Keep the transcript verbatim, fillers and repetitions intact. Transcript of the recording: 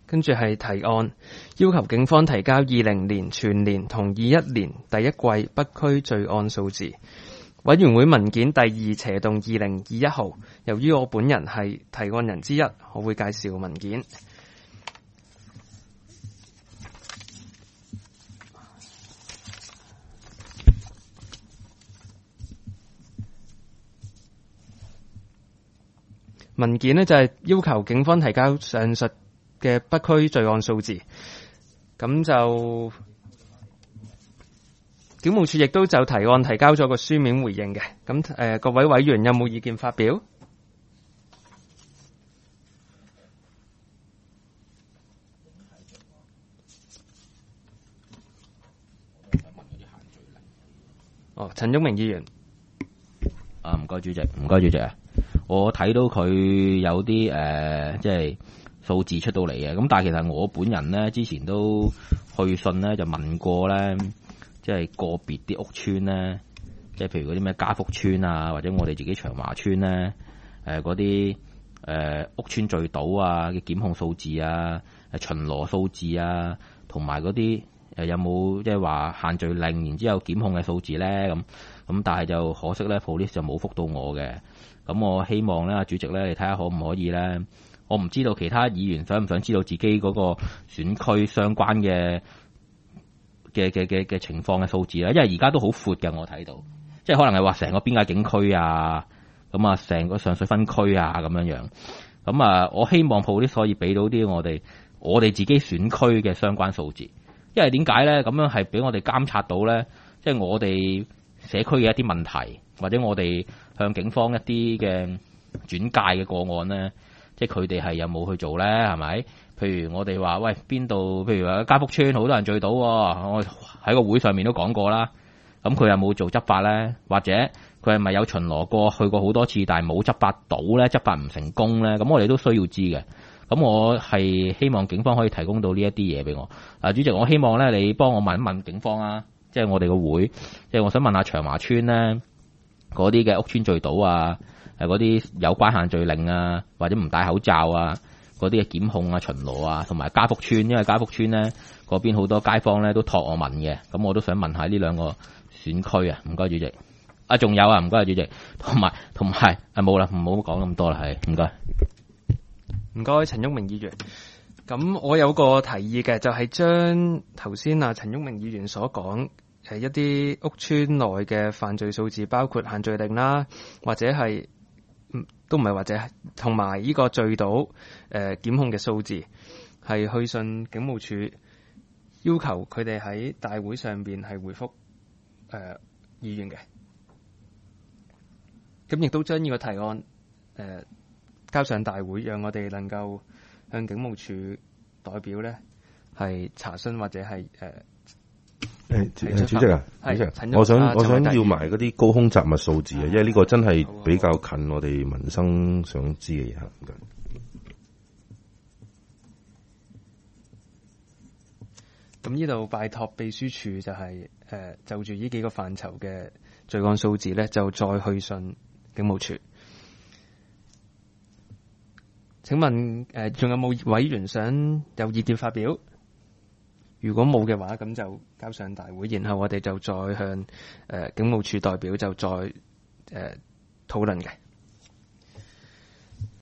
跟住係提案，要求警方提交二零年全年同二一年第一季北區罪案數字。委員會文件第二斜動二零二一號。由於我本人係提案人之一，我會介紹文件。文件呢就係要求警方提交上述嘅北區罪案數字，咁就警務處亦都就提案提交咗個書面回應嘅。咁誒、呃，各位委員有冇意見發表？哦，陳旭明議員。 啊，唔該主席，唔該主席啊，我睇到佢有啲誒、呃，即係數字出到嚟嘅，咁但係其實我本人咧之前都去信咧就問過咧，即係個別啲屋邨咧，即係譬如嗰啲咩嘉福邨啊，或者我哋自己長華邨咧，誒嗰啲誒屋邨聚賭啊嘅檢控數字啊，誒巡邏數字啊，同埋嗰啲誒有冇即係話限聚令，然之後檢控嘅數字咧咁。咁但係就可惜咧 police 就冇覆到我嘅。咁我希望咧，主席咧，你睇下可唔可以咧？我唔知道其他議員想唔想知道自己嗰個選區相關嘅嘅嘅嘅嘅情況嘅數字咧？因為而家都好闊嘅，我睇到，即係可能係話成個邊界警區啊，咁啊成個上水分區啊咁樣樣。咁啊，我希望 police 可以俾到啲我哋我哋自己選區嘅相關數字，因為點解咧？咁樣係俾我哋監察到咧，即係我哋社區嘅一啲問題，或者我哋向警方一啲嘅轉介嘅個案咧，即係佢哋係有冇去做咧？係咪？譬如我哋話喂邊度，譬如話嘉福邨好多人聚到，我喺個會上面都講過啦。咁佢有冇做執法咧？或者佢係咪有巡邏過去過好多次，但係冇執法到咧，執法唔成功咧？咁我哋都需要知嘅。咁我係希望警方可以提供到呢一啲嘢俾我。啊，主席，我希望咧你幫我問一問警方啊。即係我哋個會，即係我想問下長華邨咧，嗰啲嘅屋邨聚賭啊，誒嗰啲有關限聚令啊，或者唔戴口罩啊，嗰啲嘅檢控啊、巡邏啊，同埋嘉福邨，因為嘉福邨咧嗰邊好多街坊咧都託我問嘅，咁我都想問下呢兩個選區啊，唔該主席。啊，仲有啊，唔該主席，同埋同埋啊冇啦，唔好講咁多啦，係唔該。 唔該，陳旭明議員。咁我有個提議嘅，就係將頭先啊陳旭明議員所講誒一啲屋邨內嘅犯罪數字，包括限聚令啦，或者係嗯都唔係或者同埋呢個聚賭誒、呃、檢控嘅數字，係去信警務處，要求佢哋喺大會上邊係回覆誒、呃、議員嘅。咁亦都將呢個提案誒、呃、交上大會，讓我哋能夠向警務處代表咧係查詢或者係誒誒主席啊，主席，我想、啊、我想要埋嗰啲高空雜物數字啊，因為呢個真係比較近我哋民生想知嘅嘢。唔該。 咁呢度拜託秘書處就係、是、誒、呃、就住呢幾個範疇嘅罪案數字咧，就再去信警務處。請問誒仲、呃、有冇委員想有意見發表？如果冇嘅話，咁就交上大會，然後我哋就再向誒、呃、警務處代表就再誒討論嘅。